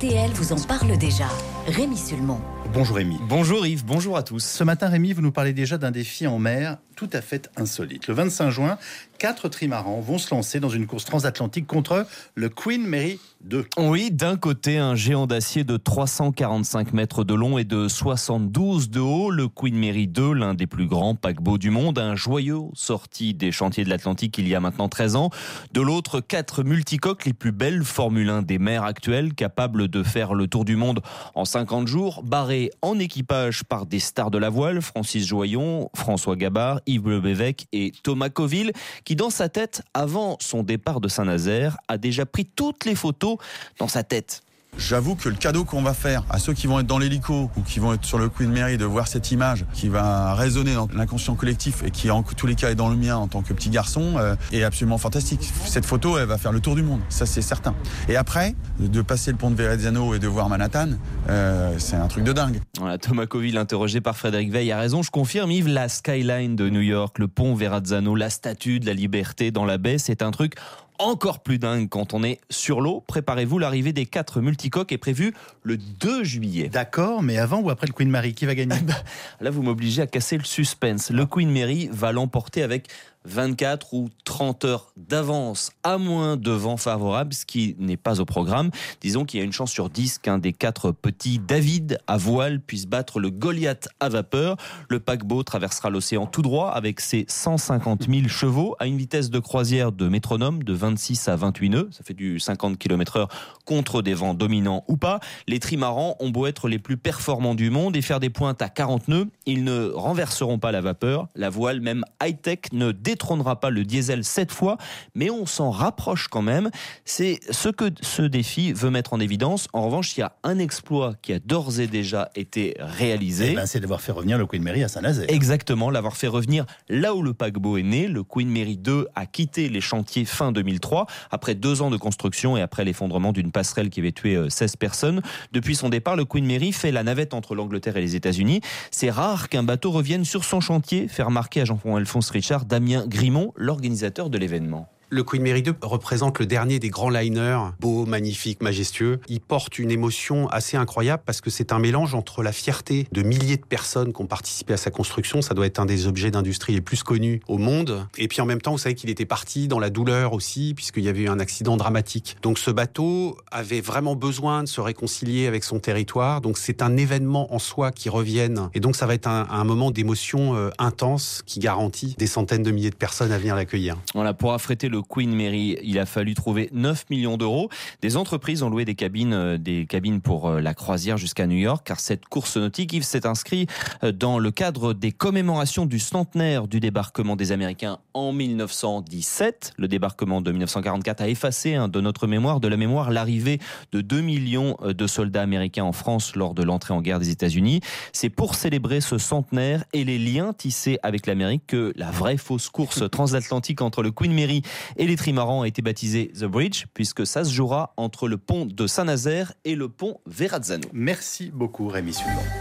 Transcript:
RTL vous en parle déjà. Rémi Sulmon. Bonjour Rémi. Bonjour Yves, bonjour à tous. Ce matin Rémi, vous nous parlez déjà d'un défi en mer tout à fait insolite. Le 25 juin, 4 trimarans vont se lancer dans une course transatlantique contre le Queen Mary 2. Oui, d'un côté, un géant d'acier de 345 mètres de long et de 72 de haut, le Queen Mary 2, l'un des plus grands paquebots du monde, un joyau sorti des chantiers de l'Atlantique il y a maintenant 13 ans. De l'autre, 4 multicoques, les plus belles Formule 1 des mers actuelles, capables de faire le tour du monde en 50 jours, barrés en équipage par des stars de la voile, Francis Joyon, François Gabard, Yves Lebévec et Thomas Coville, qui dans sa tête, avant son départ de Saint-Nazaire, a déjà pris toutes les photos dans sa tête. J'avoue que le cadeau qu'on va faire à ceux qui vont être dans l'hélico ou qui vont être sur le Queen Mary, de voir cette image qui va résonner dans l'inconscient collectif et qui en tous les cas est dans le mien en tant que petit garçon, est absolument fantastique. Cette photo, elle va faire le tour du monde, ça c'est certain. Et après, de passer le pont de Verrazzano et de voir Manhattan, c'est un truc de dingue. Voilà, Thomas Coville, interrogé par Frédéric Veil, a raison. Je confirme, Yves, la skyline de New York, le pont Verrazzano, la statue de la liberté dans la baie, c'est un truc encore plus dingue quand on est sur l'eau. Préparez-vous, l'arrivée des 4 multicoques est prévue le 2 juillet. D'accord, mais avant ou après le Queen Mary, qui va gagner? Là, vous m'obligez à casser le suspense. Le Queen Mary va l'emporter avec 24 ou 30 heures d'avance, à moins de vent favorable, ce qui n'est pas au programme. Disons qu'il y a une chance sur 10 qu'un des 4 petits David à voile puisse battre le Goliath à vapeur. Le paquebot traversera l'océan tout droit avec ses 150 000 chevaux à une vitesse de croisière de métronome de 26 à 28 nœuds. Ça fait du 50 km/h contre des vents dominants ou pas. Les trimarans ont beau être les plus performants du monde et faire des pointes à 40 nœuds, ils ne renverseront pas la vapeur. La voile, même high-tech, ne détrônera pas le diesel 7 fois, mais on s'en rapproche quand même. C'est ce que ce défi veut mettre en évidence. En revanche, il y a un exploit qui a d'ores et déjà été réalisé. C'est d'avoir fait revenir le Queen Mary à Saint-Nazaire. Exactement, l'avoir fait revenir là où le paquebot est né. Le Queen Mary 2 a quitté les chantiers fin 2003, après 2 ans de construction et après l'effondrement d'une passerelle qui avait tué 16 personnes. Depuis son départ, le Queen Mary fait la navette entre l'Angleterre et les États-Unis. C'est rare qu'un bateau revienne sur son chantier, fait remarquer à Jean-Alphonse Richard Damien Grimont, l'organisateur de l'événement. Le Queen Mary 2 représente le dernier des grands liners, beau, magnifique, majestueux. Il porte une émotion assez incroyable parce que c'est un mélange entre la fierté de milliers de personnes qui ont participé à sa construction. Ça doit être un des objets d'industrie les plus connus au monde. Et puis en même temps, vous savez qu'il était parti dans la douleur aussi, puisqu'il y avait eu un accident dramatique. Donc ce bateau avait vraiment besoin de se réconcilier avec son territoire. Donc c'est un événement en soi qui revienne. Et donc ça va être un moment d'émotion intense qui garantit des centaines de milliers de personnes à venir l'accueillir. Voilà, pour affréter le Queen Mary, il a fallu trouver 9 millions d'euros. Des entreprises ont loué des cabines pour la croisière jusqu'à New York, car cette course nautique, Yves, s'est inscrit dans le cadre des commémorations du centenaire du débarquement des Américains en 1917. Le débarquement de 1944 a effacé de notre mémoire, de la mémoire, l'arrivée de 2 millions de soldats américains en France lors de l'entrée en guerre des États-Unis. C'est pour célébrer ce centenaire et les liens tissés avec l'Amérique que la vraie fausse course transatlantique entre le Queen Mary et les trimarans a été baptisé The Bridge, puisque ça se jouera entre le pont de Saint-Nazaire et le pont Verrazzano. Merci beaucoup Rémi Sulmon.